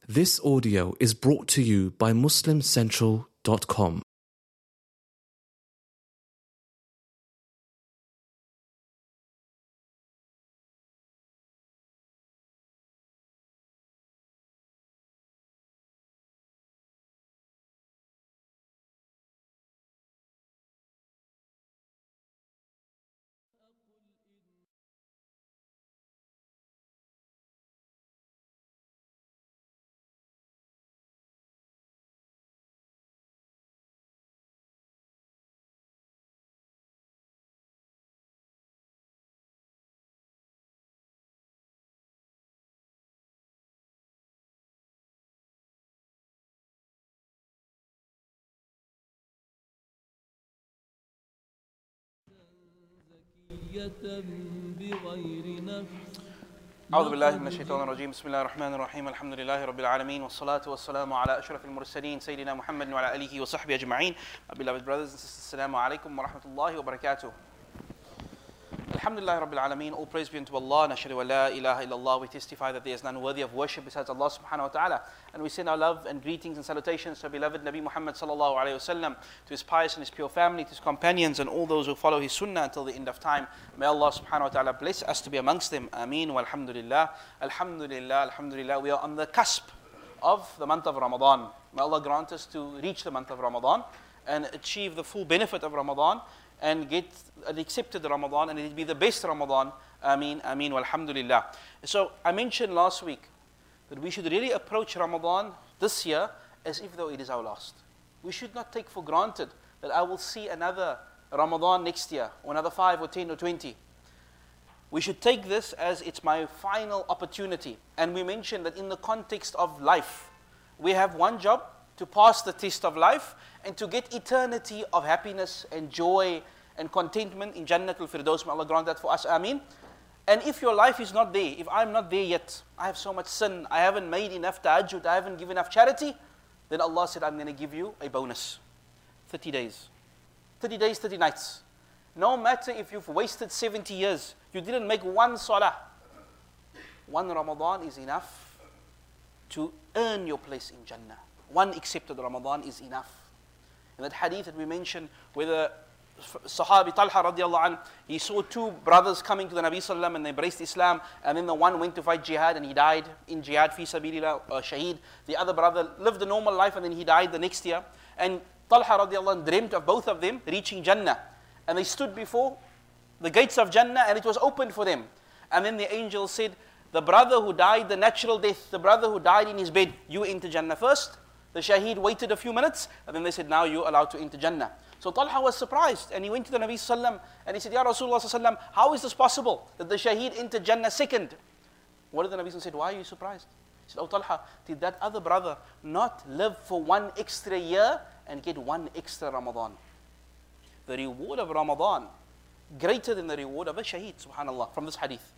This audio is brought to you by MuslimCentral.com. أعوذ بالله من الشيطان الرجيم بسم الله الرحمن الرحيم الحمد لله رب العالمين والصلاة والسلام على أشرف المرسلين سيدنا محمد وعلى آله وصحبه أجمعين. My beloved brothers and sisters, Assalamu alaikum wa rahmatullahi wa barakatuh. Alhamdulillah Rabbil Alameen, all praise be unto Allah, nashhadu wa la ilaha illallah, we testify that there is none worthy of worship besides Allah subhanahu wa ta'ala, and we send our love and greetings and salutations to our beloved Nabi Muhammad sallallahu alayhi wa sallam, to his pious and his pure family, to his companions and all those who follow his sunnah until the end of time. May Allah subhanahu wa ta'ala bless us to be amongst them. Ameen wa alhamdulillah. Alhamdulillah, alhamdulillah. We are on the cusp of the month of Ramadan. May Allah grant us to reach the month of Ramadan and achieve the full benefit of Ramadan and get an accepted Ramadan, and it will be the best Ramadan. Ameen, ameen, walhamdulillah. So I mentioned last week that we should really approach Ramadan this year as if though it is our last. We should not take for granted that I will see another Ramadan next year, or another 5 or 10 or 20. We should take this as it's my final opportunity. And we mentioned that in the context of life, we have one job, to pass the test of life and to get eternity of happiness and joy and contentment in Jannatul Firdaus. May Allah grant that for us. Ameen. And if your life is not there, if I'm not there yet, I have so much sin, I haven't made enough tahajjud, I haven't given enough charity, then Allah said, I'm going to give you a bonus. 30 days. 30 days, 30 nights. No matter if you've wasted 70 years, you didn't make one salah. One Ramadan is enough to earn your place in Jannah. One accepted Ramadan is enough. In that hadith that we mentioned, where the Sahabi Talha radiallahu anh, he saw two brothers coming to the Nabi sallam and they embraced Islam, and then the one went to fight jihad and he died in jihad fi sabilillah, shaheed. The other brother lived a normal life and then he died the next year. And Talha radiallahu anh dreamt of both of them reaching Jannah. And they stood before the gates of Jannah and it was opened for them. And then the angel said, the brother who died the natural death, the brother who died in his bed, you enter Jannah first. The shaheed waited a few minutes, and then they said, now you're allowed to enter Jannah. So Talha was surprised, and he went to the Nabi sallam, and he said, Ya Rasulullah sallam, how is this possible, that the shaheed entered Jannah second? What did the Nabi sallam say? Why are you surprised? He said, oh Talha, did that other brother not live for one extra year and get one extra Ramadan? The reward of Ramadan, greater than the reward of a shaheed, subhanallah, from this hadith.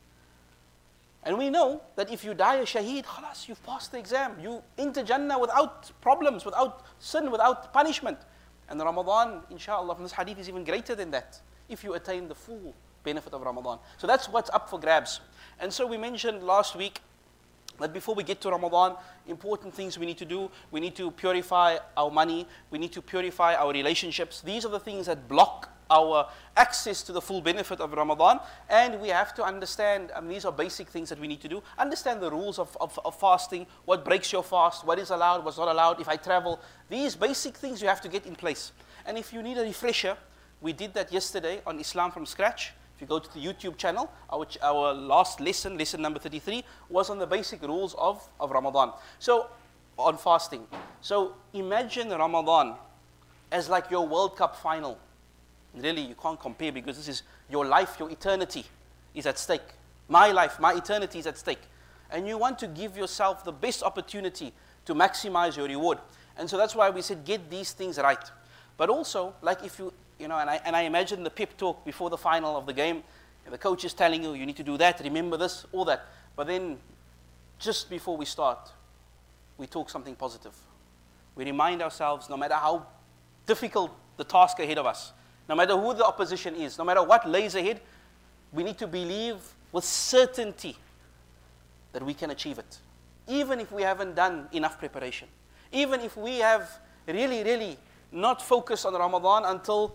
And we know that if you die a shaheed, khalas, you've passed the exam. You enter Jannah without problems, without sin, without punishment. And Ramadan, inshallah, from this hadith is even greater than that, if you attain the full benefit of Ramadan. So that's what's up for grabs. And so we mentioned last week that before we get to Ramadan, important things we need to do. We need to purify our money. We need to purify our relationships. These are the things that block our access to the full benefit of Ramadan. And we have to understand, these are basic things that we need to do. Understand the rules of fasting, what breaks your fast, what is allowed, what's not allowed, if I travel. These basic things you have to get in place. And if you need a refresher, we did that yesterday on Islam from Scratch. If you go to the YouTube channel, our last lesson, lesson number 33, was on the basic rules of Ramadan. So, on fasting. So, imagine Ramadan as like your World Cup final. Really, you can't compare because this is your life, your eternity is at stake. My life, my eternity is at stake. And you want to give yourself the best opportunity to maximize your reward. And so that's why we said get these things right. But also, like if you know, and I imagine the pep talk before the final of the game, the coach is telling you, you need to do that, remember this, all that. But then, just before we start, we talk something positive. We remind ourselves, no matter how difficult the task ahead of us, no matter who the opposition is, no matter what lays ahead, we need to believe with certainty that we can achieve it. even if we haven't done enough preparation. Even if we have really not focused on Ramadan until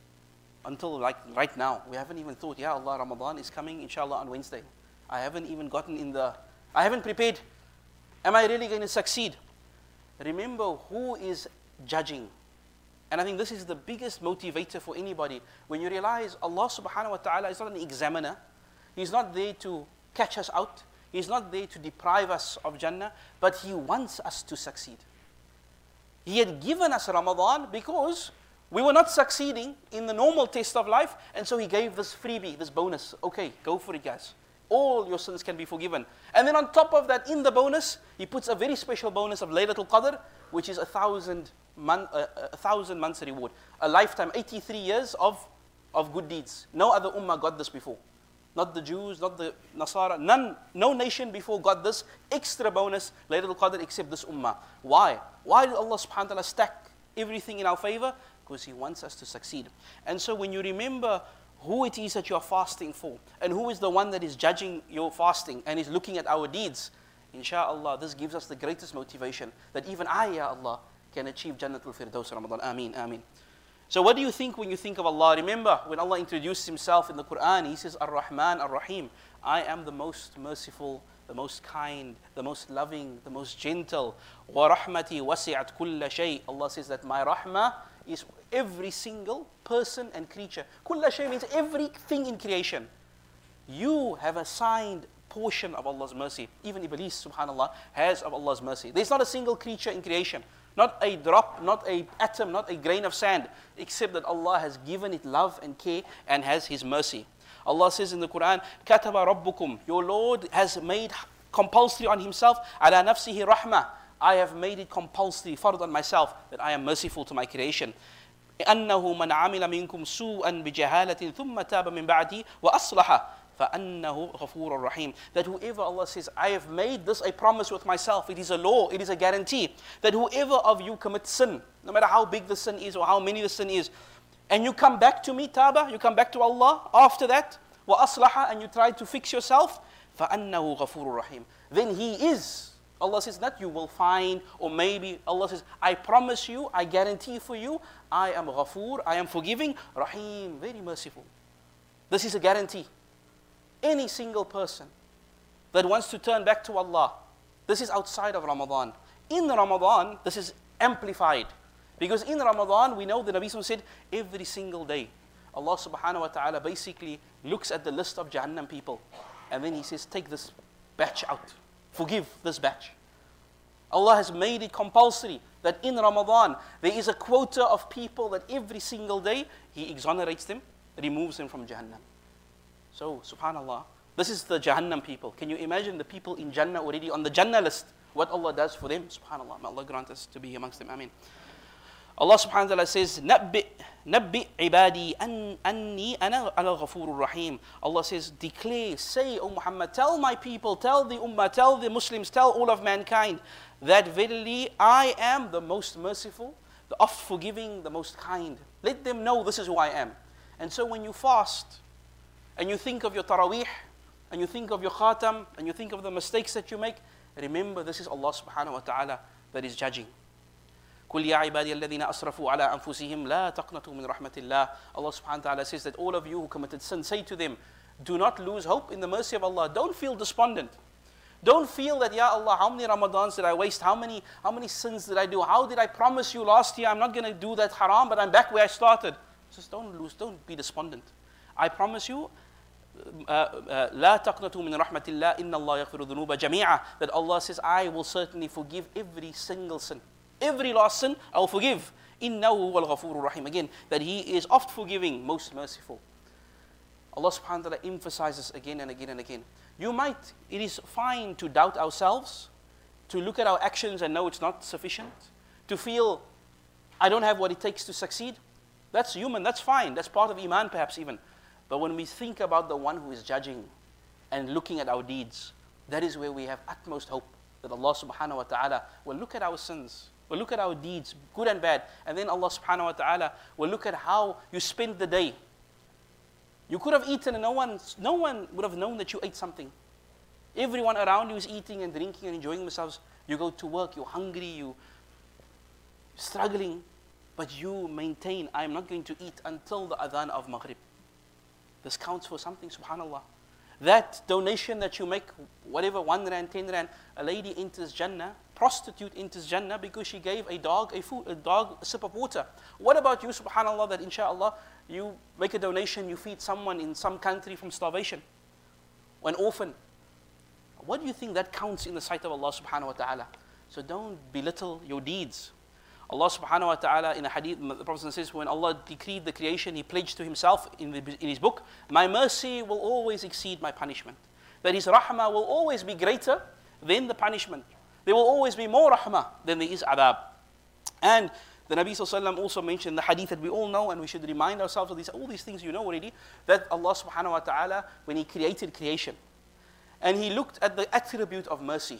like right now. We haven't even thought, Ya Allah, Ramadan is coming inshallah on Wednesday. I haven't even I haven't prepared. Am I really going to succeed? Remember who is judging. And I think this is the biggest motivator for anybody. When you realize Allah subhanahu wa ta'ala is not an examiner. He's not there to catch us out. He's not there to deprive us of Jannah. But He wants us to succeed. He had given us Ramadan because we were not succeeding in the normal test of life. And so He gave this freebie, this bonus. Okay, go for it, guys. All your sins can be forgiven. And then on top of that, in the bonus, He puts a very special bonus of Laylatul Qadr, which is 1,000 months reward. A lifetime, 83 years of good deeds. No other ummah got this before. Not the Jews, not the Nasara. No nation before got this extra bonus, Laylatul Qadr, except this ummah. Why? Why did Allah subhanahu wa ta'ala stack everything in our favor? Because He wants us to succeed. And so when you remember who it is that you are fasting for, and who is the one that is judging your fasting and is looking at our deeds, inshallah, this gives us the greatest motivation that even I, Ya Allah, can achieve Jannatul Firdaus Ramadan. Ameen, ameen. So what do you think when you think of Allah? Remember, when Allah introduces Himself in the Quran, He says, Ar-Rahman, Ar-Rahim. I am the most merciful, the most kind, the most loving, the most gentle. Wa rahmati wasi'at kulla shay. Allah says that my rahmah is every single person and creature. Kulla shay means everything in creation. You have assigned portion of Allah's mercy. Even Iblis, subhanallah, has of Allah's mercy. There's not a single creature in creation, not a drop, not an atom, not a grain of sand, except that Allah has given it love and care and has His mercy. Allah says in the Quran, Kataba Rabbukum, your Lord has made compulsory on Himself, ala nafsihi rahmah. I have made it compulsory, fard on myself, that I am merciful to my creation. أنه من عمل منكم سوءا بجهالة ثم تاب من بعده وأصلح فأنه غفور رحيم. That whoever, Allah says, I have made this a promise with myself. It is a law, it is a guarantee that whoever of you commits sin, no matter how big the sin is or how many the sin is, and you come back to me, taba, you come back to Allah after that, وأصلح, and you try to fix yourself, فأنه غفور رحيم. Then He is. Allah says that you will find, or maybe Allah says, I promise you, I guarantee for you, I am Ghafoor, I am forgiving, Rahim, very merciful. This is a guarantee. Any single person that wants to turn back to Allah, this is outside of Ramadan. In Ramadan, this is amplified. Because in Ramadan, we know the Nabi said, every single day, Allah subhanahu wa ta'ala basically looks at the list of Jahannam people. And then He says, take this batch out. Forgive this batch. Allah has made it compulsory that in Ramadan, there is a quota of people that every single day, He exonerates them, removes them from Jahannam. So, subhanallah, this is the Jahannam people. Can you imagine the people in Jannah already on the Jannah list? What Allah does for them? Subhanallah, may Allah grant us to be amongst them. Ameen. Allah subhanahu wa ta'ala says, Nabbi ibadi anni ana al-ghafurur rahim. Allah says, declare, say, O Muhammad, tell my people, tell the ummah, tell the Muslims, tell all of mankind, that verily I am the most merciful, the oft forgiving, the most kind. Let them know this is who I am. And so when you fast, and you think of your taraweeh, and you think of your khatam, and you think of the mistakes that you make, remember this is Allah subhanahu wa ta'ala that is judging. قُلْ يَا عِبَادِيَ الَّذِينَ أَسْرَفُوا عَلَىٰ أَنفُسِهِمْ لَا تَقْنَطُوا مِنْ رَحْمَةِ اللَّهِ. Allah subhanahu wa ta'ala says that all of you who committed sin, say to them, do not lose hope in the mercy of Allah. Don't feel despondent. Don't feel that, Ya Allah, how many Ramadans did I waste? How many sins did I do? How did I promise you last year I'm not going to do that haram, but I'm back where I started? Just don't be despondent. I promise you, لا تقنطوا من رحمة الله إن الله يغفر الذنوب جميعا. That Allah says, I will certainly forgive every single sin. Every last sin, I will forgive. إِنَّهُ هُوَ الْغَفُورُ الرَّحِيمُ. Again, that He is oft forgiving, most merciful. Allah subhanahu wa ta'ala emphasizes again and again and again. It is fine to doubt ourselves, to look at our actions and know it's not sufficient, to feel, I don't have what it takes to succeed. That's human, that's fine, that's part of Iman perhaps even. But when we think about the one who is judging and looking at our deeds, that is where we have utmost hope that Allah subhanahu wa ta'ala will look at our sins, will look at our deeds, good and bad, and then Allah subhanahu wa ta'ala will look at how you spent the day. You could have eaten and no one would have known that you ate something. Everyone around you is eating and drinking and enjoying themselves. You go to work, you're hungry, you're struggling, but you maintain, I am not going to eat until the adhan of Maghrib. This counts for something, subhanAllah. That donation that you make, whatever, 1 rand, 10 rand, a lady enters Jannah, prostitute enters Jannah because she gave a dog a sip of water. What about you, subhanAllah, that inshallah, you make a donation, you feed someone in some country from starvation, or an orphan? What do you think that counts in the sight of Allah subhanahu wa ta'ala? So don't belittle your deeds. Allah subhanahu wa ta'ala in a hadith, the Prophet says, when Allah decreed the creation, He pledged to Himself in His book, my mercy will always exceed my punishment. That His rahmah will always be greater than the punishment. There will always be more rahmah than there is adab. And the Nabi sallallahu alaihi wasallam also mentioned the hadith that we all know, and we should remind ourselves of all these things you know already, that Allah subhanahu wa ta'ala, when He created creation, and He looked at the attribute of mercy,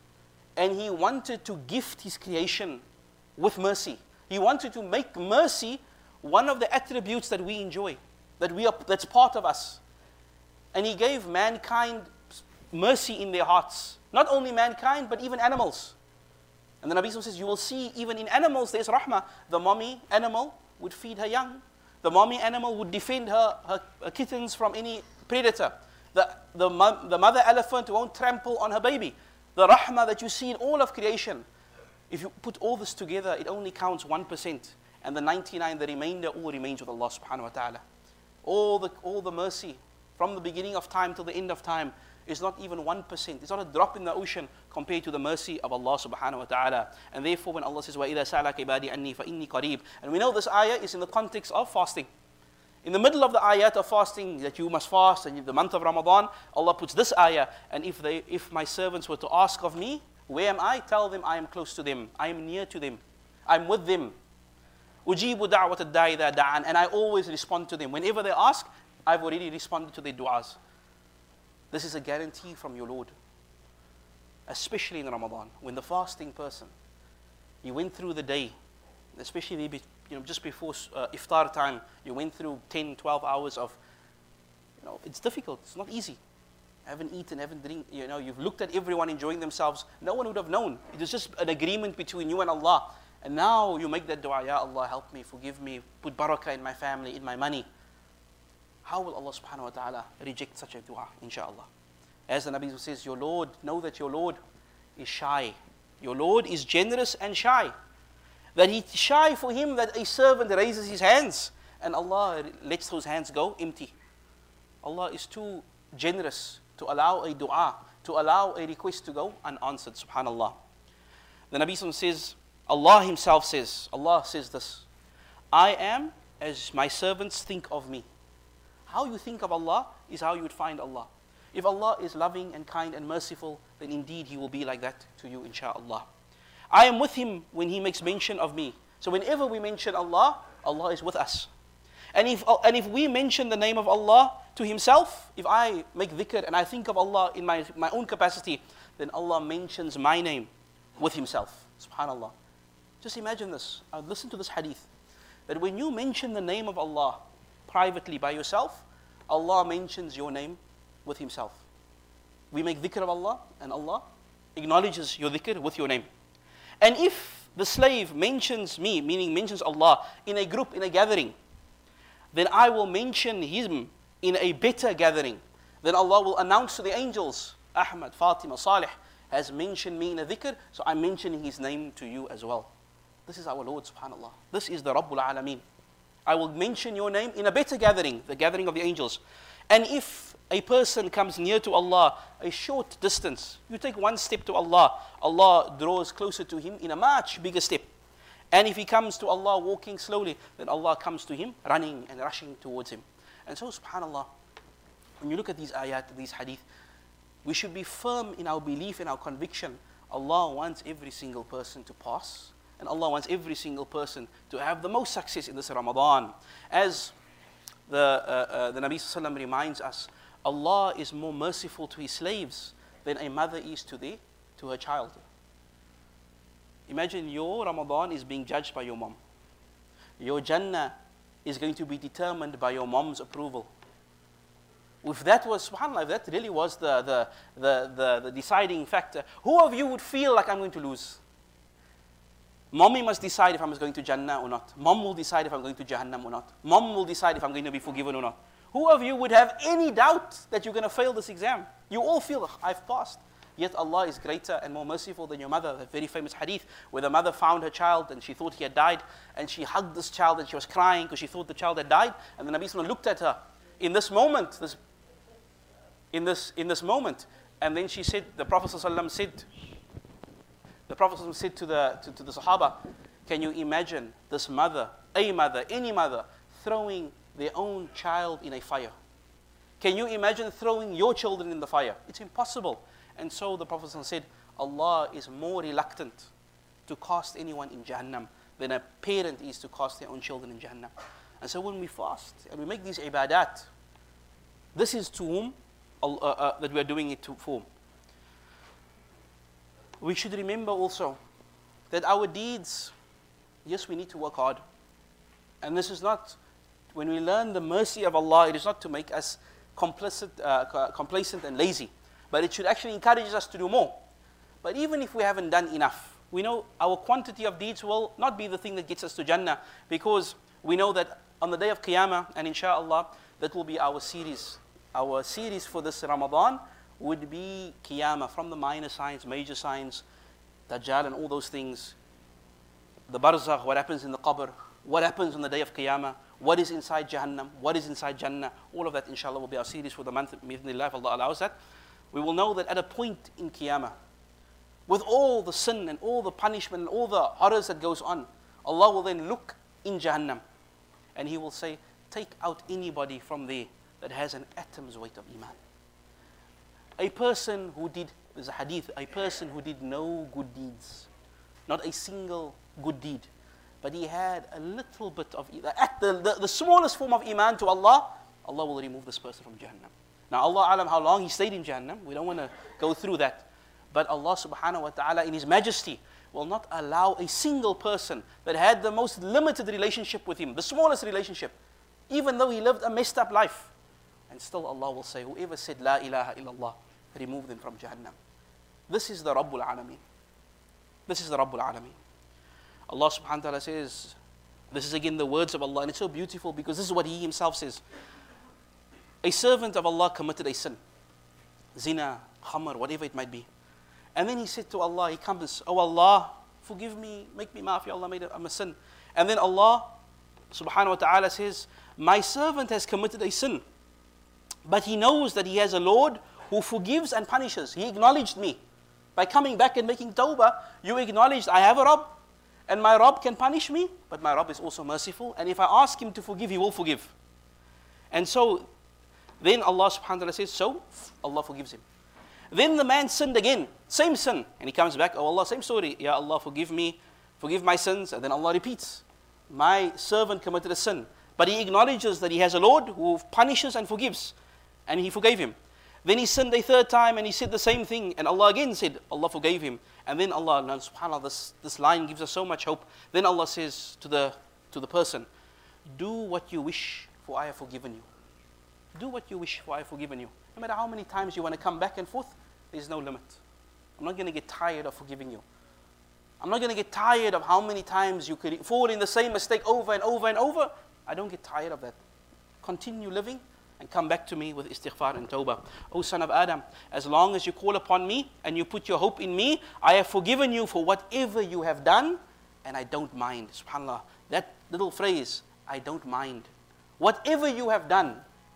and He wanted to gift His creation with mercy. He wanted to make mercy one of the attributes that we enjoy, that's part of us. And He gave mankind mercy in their hearts. Not only mankind, but even animals. And the Nabi says, you will see even in animals there's rahmah. The mommy animal would feed her young. The mommy animal would defend her kittens from any predator. The mother elephant won't trample on her baby. The rahmah that you see in all of creation, if you put all this together, it only counts 1%. And the 99, the remainder, all remains with Allah subhanahu wa ta'ala. All the mercy from the beginning of time till the end of time is not even 1%. It's not a drop in the ocean compared to the mercy of Allah subhanahu wa ta'ala. And therefore when Allah says, وَإِذَا سَأَلَكَ عِبَادِي أَنِّي فَإِنِّي قَرِيبٌ, and we know this ayah is in the context of fasting. In the middle of the ayat of fasting, that you must fast, and in the month of Ramadan, Allah puts this ayah, and if my servants were to ask of me, where am I? Tell them I am close to them. I am near to them. I'm with them. أُجِيبُ دَعْوَةَ الدَّاعِ إِذَا دَعَانِ, and I always respond to them. Whenever they ask, I've already responded to their du'as. This is a guarantee from your Lord. Especially in Ramadan, when the fasting person, you went through the day, especially just before iftar time, you went through 10, 12 hours of, it's difficult, it's not easy. Haven't eaten, haven't drink, you've looked at everyone enjoying themselves. No one would have known. It was just an agreement between you and Allah. And now you make that dua, Ya Allah, help me, forgive me, put barakah in my family, in my money. How will Allah subhanahu wa ta'ala reject such a dua, inshaAllah? As the Nabi says, your Lord, know that your Lord is shy. Your Lord is generous and shy. That He's shy for Him that a servant raises his hands and Allah lets those hands go empty. Allah is too generous to allow a dua, to allow a request to go unanswered, subhanAllah. The Nabi says, Allah Himself says, Allah says this, I am as my servants think of me. How you think of Allah is how you would find Allah. If Allah is loving and kind and merciful, then indeed He will be like that to you, inshaAllah. I am with Him when He makes mention of me. So whenever we mention Allah, Allah is with us. And if we mention the name of Allah to Himself, if I make dhikr and I think of Allah in my own capacity, then Allah mentions my name with Himself. SubhanAllah. Just imagine this. Listen to this hadith. That when you mention the name of Allah privately by yourself, Allah mentions your name with Himself. We make dhikr of Allah and Allah acknowledges your dhikr with your name. And if the slave mentions me, meaning mentions Allah in a group, in a gathering, then I will mention him in a better gathering. Then Allah will announce to the angels, Ahmad, Fatima, Salih has mentioned me in a dhikr, so I'm mentioning his name to you as well. This is our Lord, subhanAllah. This is the Rabbul Alameen. I will mention your name in a better gathering, the gathering of the angels. And if a person comes near to Allah a short distance, you take one step to Allah, Allah draws closer to him in a much bigger step. And if he comes to Allah walking slowly, then Allah comes to him running and rushing towards him. And so, subhanAllah, when you look at these ayat, these hadith, we should be firm in our belief and our conviction. Allah wants every single person to pass, and Allah wants every single person to have the most success in this Ramadan. As the Nabi Sallallahu Alaihi Wasallam reminds us, Allah is more merciful to His slaves than a mother is to her child. Imagine your Ramadan is being judged by your mom. Your Jannah is going to be determined by your mom's approval. If that was, subhanAllah, if that really was the deciding factor, who of you would feel like I'm going to lose? Mommy must decide if I'm going to Jannah or not. Mom will decide if I'm going to Jahannam or not. Mom will decide if I'm going to be forgiven or not. Who of you would have any doubt that you're going to fail this exam? You all feel, I've passed. Yet Allah is greater and more merciful than your mother. That very famous hadith where the mother found her child and she thought he had died, and she hugged this child and she was crying because she thought the child had died. And the Nabi Sallallahu looked at her in this moment, in this moment, and then she said, the Prophet Sallallahu said to the Sahaba, can you imagine this mother, any mother, throwing their own child in a fire? Can you imagine throwing your children in the fire? It's impossible. And so the Prophet said, Allah is more reluctant to cast anyone in Jahannam than a parent is to cast their own children in Jahannam. And so when we fast and we make these ibadat, this is to whom that we are doing it for. We should remember also that our deeds, yes, we need to work hard. And this is not, when we learn the mercy of Allah, it is not to make us complacent and lazy, but it should actually encourage us to do more. But even if we haven't done enough, we know our quantity of deeds will not be the thing that gets us to Jannah, because we know that on the day of Qiyamah, and inshallah, that will be our series. Our series for this Ramadan would be Qiyamah, from the minor signs, major signs, Dajjal and all those things, the Barzakh, what happens in the Qabr, what happens on the day of Qiyamah, what is inside Jahannam, what is inside Jannah. All of that inshallah will be our series for the month, if Allah allows that. We will know that at a point in Qiyamah, with all the sin and all the punishment and all the horrors that goes on, Allah will then look in Jahannam and He will say, take out anybody from there that has an atom's weight of Iman. A person who did, there's a hadith, a person who did no good deeds, not a single good deed, but he had a little bit of, the smallest form of Iman to Allah, Allah will remove this person from Jahannam. Now Allah alam how long he stayed in Jahannam, we don't want to go through that. But Allah subhanahu wa ta'ala in His majesty will not allow a single person that had the most limited relationship with Him, the smallest relationship, even though he lived a messed up life. And still Allah will say, whoever said La ilaha illallah, remove them from Jahannam. This is the Rabbul Alameen. This is the Rabbul Alameen. Allah subhanahu wa ta'ala says, this is again the words of Allah, and it's so beautiful because this is what He Himself says. A servant of Allah committed a sin, zina, khamr, whatever it might be. And then he said to Allah, he comes, oh Allah, forgive me, make me maaf, Ya Allah, I'm a sin. And then Allah subhanahu wa ta'ala says, my servant has committed a sin, but he knows that he has a Lord who forgives and punishes. He acknowledged me. By coming back and making tawbah, you acknowledged I have a Rabb, and my Rabb can punish me, but my Rabb is also merciful, and if I ask Him to forgive, He will forgive. And so, then Allah subhanahu wa ta'ala says, so Allah forgives him. Then the man sinned again, same sin, and he comes back, oh Allah, same story, Ya Allah, forgive me, forgive my sins. And then Allah repeats, my servant committed a sin, but he acknowledges that he has a Lord who punishes and forgives, and He forgave him. Then he sinned a third time and he said the same thing, and Allah again said, Allah forgave him. And then Allah, now subhanAllah, this line gives us so much hope. Then Allah says to the person, do what you wish, for I have forgiven you. Do what you wish, for I have forgiven you. No matter how many times you want to come back and forth, there's no limit. I'm not going to get tired of forgiving you. I'm not going to get tired of how many times you could fall in the same mistake over and over and over. I don't get tired of that. Continue living and come back to me with istighfar and tawbah. O son of Adam, as long as you call upon me and you put your hope in me, I have forgiven you for whatever you have done, and I don't mind. SubhanAllah, that little phrase, I don't mind. Whatever you have done,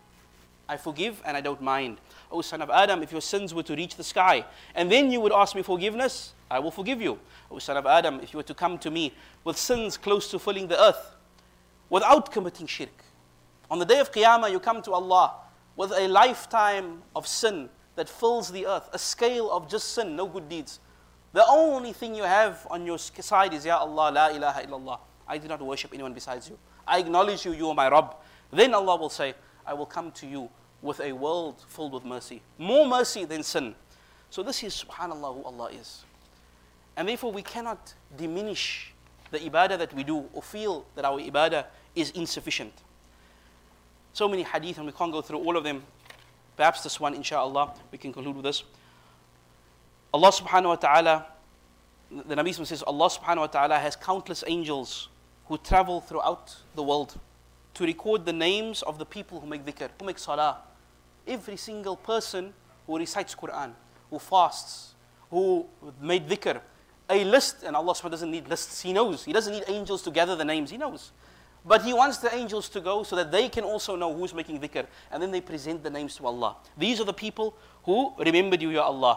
I forgive and I don't mind. O son of Adam, if your sins were to reach the sky, and then you would ask me forgiveness, I will forgive you. O son of Adam, if you were to come to me with sins close to filling the earth, without committing shirk, on the day of Qiyamah, you come to Allah with a lifetime of sin that fills the earth, a scale of just sin, no good deeds. The only thing you have on your side is, Ya Allah, La ilaha illallah. I do not worship anyone besides you. I acknowledge you, you are my Rabb. Then Allah will say, I will come to you with a world filled with mercy. More mercy than sin. So this is, subhanAllah, who Allah is. And therefore we cannot diminish the ibadah that we do or feel that our ibadah is insufficient. So many hadith, and we can't go through all of them. perhaps this one, inshallah, we can conclude with this. Allah subhanahu wa ta'ala, the Nabi says, Allah subhanahu wa ta'ala has countless angels who travel throughout the world to record the names of the people who make dhikr, who make salah. Every single person who recites Quran, who fasts, who made dhikr, a list, and Allah subhanahu wa ta'ala doesn't need lists, He knows. He doesn't need angels to gather the names, He knows. But He wants the angels to go so that they can also know who's making dhikr, and then they present the names to Allah. These are the people who remembered you, Ya Allah.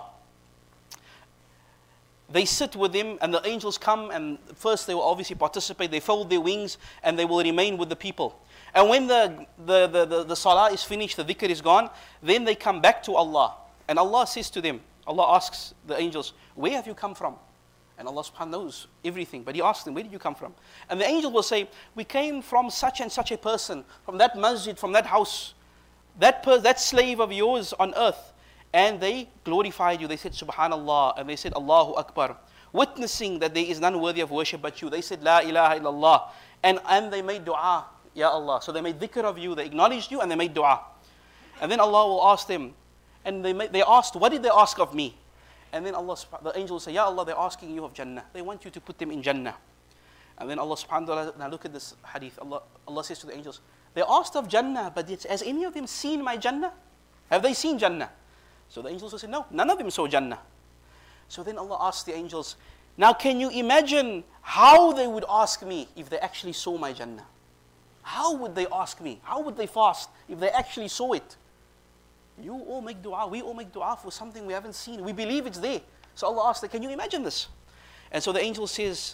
They sit with Him, and the angels come, and first they will obviously participate, they fold their wings, and they will remain with the people. And when the salah is finished, the dhikr is gone, then they come back to Allah. And Allah says to them, Allah asks the angels, where have you come from? And Allah subhanahu knows everything, but He asks them, where did you come from? And the angel will say, we came from such and such a person, from that masjid, from that house, that slave of yours on earth. And they glorified you. They said, Subhanallah. And they said, Allahu Akbar. Witnessing that there is none worthy of worship but you. They said, La ilaha illallah. And they made dua, Ya Allah. So they made dhikr of you, they acknowledged you, and they made dua. And then Allah will ask them, and they asked, what did they ask of me? And then the angel will say, Ya Allah, they're asking you of Jannah. They want you to put them in Jannah. And then Allah subhanahu wa ta'ala, now look at this hadith. Allah says to the angels, they asked of Jannah, but has any of them seen my Jannah? Have they seen Jannah? So the angels will say, no, none of them saw Jannah. So then Allah asks the angels, now can you imagine how they would ask me if they actually saw my Jannah? How would they ask me? How would they fast if they actually saw it? You all make dua, we all make dua for something we haven't seen. We believe it's there. So Allah asks, can you imagine this? And so the angel says,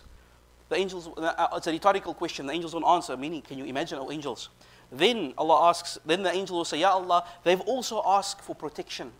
it's a rhetorical question, the angels don't answer, meaning, can you imagine, oh angels? Then Allah asks, then the angel will say, Ya Allah, they've also asked for protection.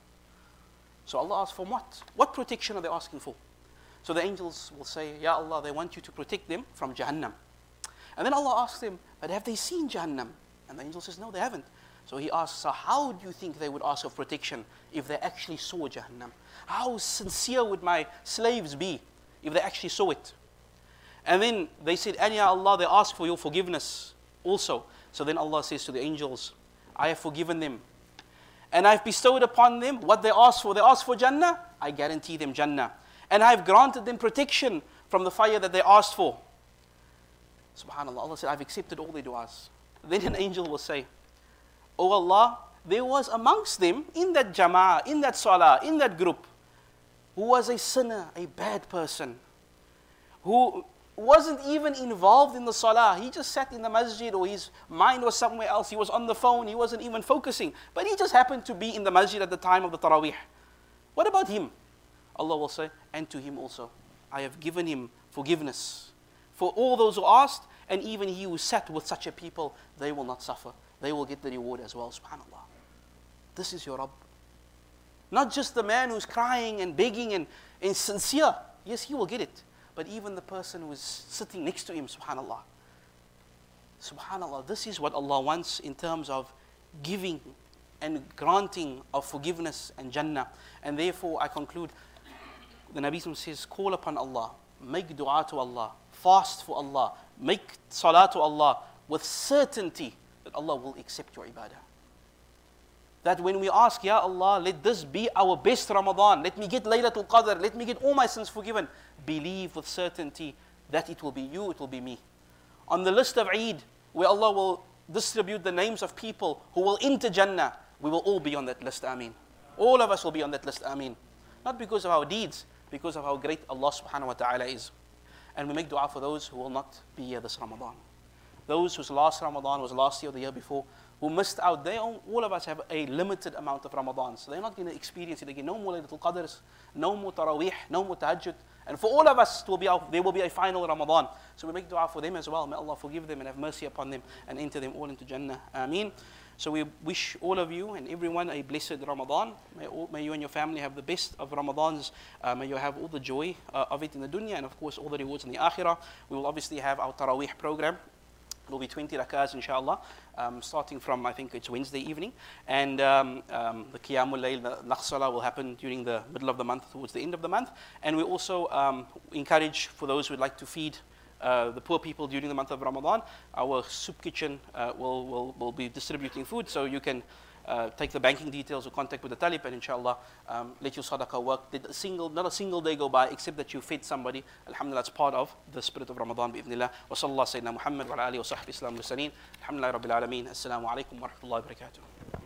So Allah asks for what? What protection are they asking for? So the angels will say, Ya Allah, they want you to protect them from Jahannam. And then Allah asks them, but have they seen Jahannam? And the angel says, no, they haven't. So He asks, so how do you think they would ask for protection if they actually saw Jahannam? How sincere would my slaves be if they actually saw it? And then they said, and Ya Allah, they ask for your forgiveness also. So then Allah says to the angels, I have forgiven them. And I've bestowed upon them what they asked for. They asked for Jannah, I guarantee them Jannah. And I've granted them protection from the fire that they asked for. SubhanAllah, Allah said, I've accepted all their du'as. Then an angel will say, Oh Allah, there was amongst them, in that jama'ah, in that salah, in that group, who was a sinner, a bad person, who wasn't even involved in the salah. He just sat in the masjid, or his mind was somewhere else. He was on the phone, he wasn't even focusing. But he just happened to be in the masjid at the time of the Taraweeh. What about him? Allah will say, and to him also, I have given him forgiveness. For all those who asked, and even he who sat with such a people, they will not suffer. They will get the reward as well, subhanAllah. This is your Rabb. Not just the man who's crying and begging and sincere. Yes, he will get it. But even the person who is sitting next to him, subhanAllah. SubhanAllah, this is what Allah wants in terms of giving and granting of forgiveness and Jannah. And therefore, I conclude, the Nabi says, call upon Allah, make dua to Allah, fast for Allah, make salah to Allah with certainty that Allah will accept your ibadah. That when we ask, Ya Allah, let this be our best Ramadan, let me get Laylatul Qadr, let me get all my sins forgiven, believe with certainty that it will be you, it will be me. On the list of Eid, where Allah will distribute the names of people who will enter Jannah, we will all be on that list, Ameen. All of us will be on that list, Ameen. Not because of our deeds, because of how great Allah subhanahu wa ta'ala is. And we make dua for those who will not be here this Ramadan. Those whose last Ramadan was last year or the year before, who missed out, all of us have a limited amount of Ramadan. So they're not going to experience it again. No more Laylatul Qadrs, no more Taraweeh, no more Tahajjud. And for all of us, there will be a final Ramadan. So we make dua for them as well. May Allah forgive them and have mercy upon them and enter them all into Jannah. Ameen. So we wish all of you and everyone a blessed Ramadan. May you and your family have the best of Ramadans. May you have all the joy of it in the dunya and of course all the rewards in the akhirah. We will obviously have our Taraweeh program. It will be 20 rakahs inshallah, starting from I think it's Wednesday evening. And the Qiyamul Layl, the Nakhsala will happen during the middle of the month, towards the end of the month. And we also encourage for those who would like to feed the poor people during the month of Ramadan, our soup kitchen will be distributing food, so you can take the banking details or contact with the talib, and inshallah, let your sadaqah work. Not a single day go by except that you fed somebody. Alhamdulillah, it's part of the spirit of Ramadan, bi'idhnillah. Wa sallallahu sayyidina Muhammad wa ala alihi wa sahbihi islam mursaleen. Alhamdulillah rabbil alameen. Assalamu alaikum wa rahmatullahi wa barakatuh.